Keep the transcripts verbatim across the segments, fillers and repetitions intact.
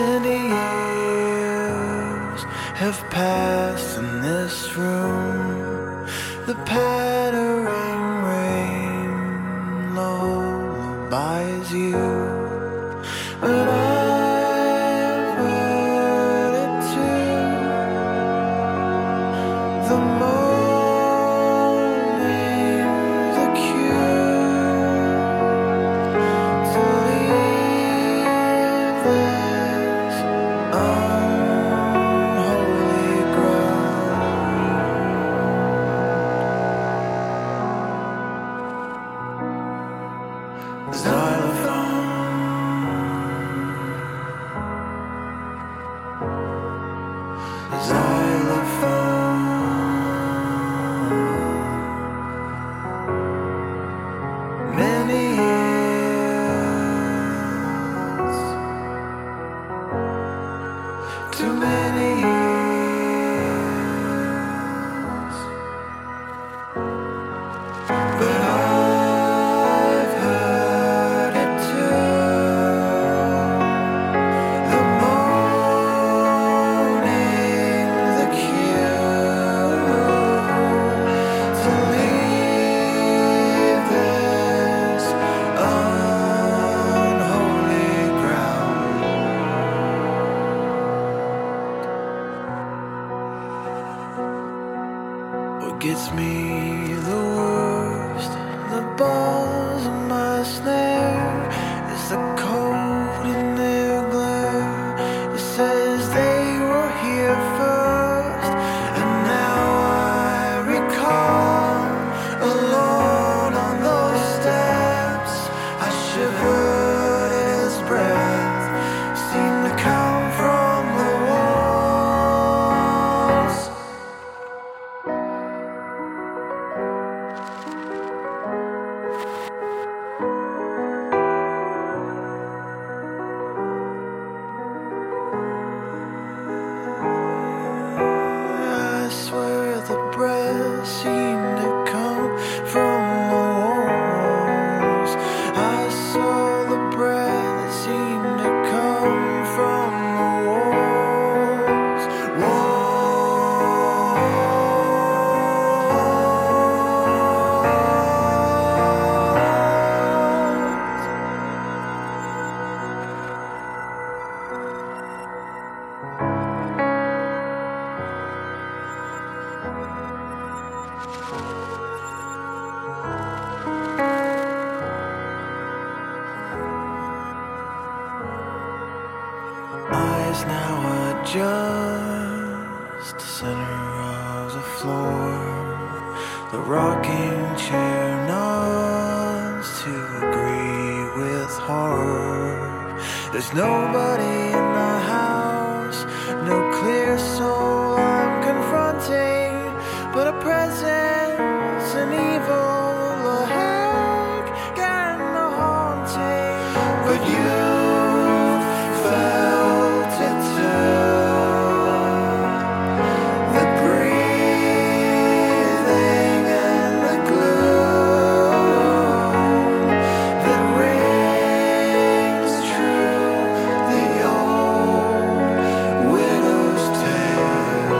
Many years have passed in this room. The pattering rain lullabies you, but I've heard it too. The morning's a cue to leave this unholy ground. Xylophone, xylophone. Many years, too many years, but I've heard it too. The morning's a cue to leave this unholy ground. What gets me the worst, the balls in my snare, is the cold in their glare. It says they were here first, and now I recall, alone on those steps, I shivered his breath, seemed to come from the walls. I swear the breath seemed to come from the walls. I saw the breath that seemed to come from the walls. Eyes now adjust the center of the floor. The rocking chair nods to agree with horror. There's nobody in the house, no clear soul I'm confronting, but a presence, an evil, a heck, and a haunting. But you felt it too, the breathing and the gloom that rings true, the old widow's tale.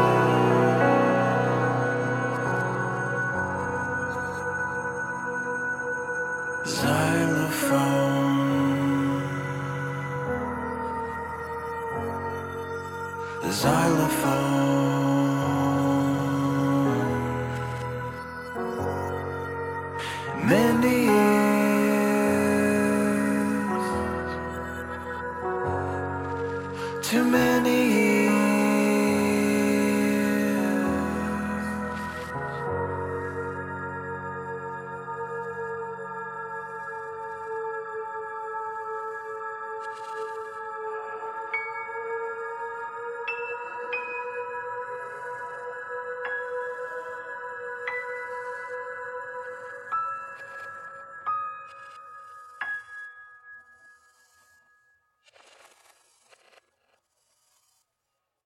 Xylophone, xylophone. Many years, too many years.